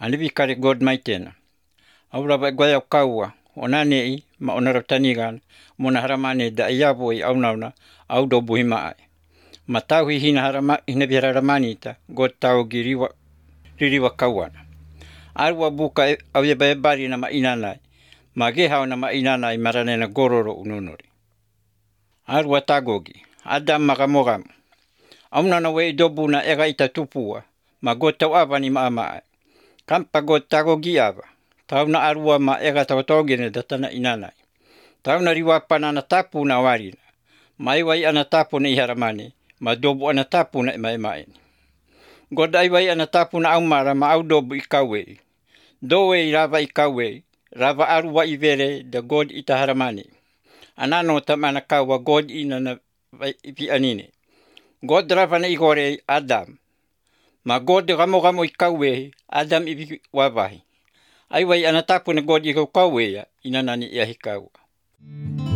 Anivi kare God mai tēnā. Aura vai goia o kaua, o nānei, ma o nara tanigana, mona haramane da iawo I aunauna, au do buhima ai. Ma tau hi hina vihara ramanita, God tau ririwa kauana. Arua buka au eba ebari na ma inanai, ma gehao na ma inanai maranena gororo ununori. Arua tagogi, Adam magamogamo. Aunana wei dobu na ega ita tupua, ma God tau avani ma amaai. Kampa God tagogi ava. Tauna arua ma ega tautogene datana inanai. Tauna riwapana na tapu na warina. Maiwai ana tapu na iharamane, ma dobu ana tapu na emaeni. God aiwai ana tapu na aumara ma au dobu ikawei. Dowe rava ikawei, rava arua ivere da God itaharamane. Anano tamana kawa God ina na vi anine. God rava na igore Adam. Ma God gamo ikawei, Adam ivi wawahi. Aiwai ana tapu na God ikawei ya, inanani ia hikawa.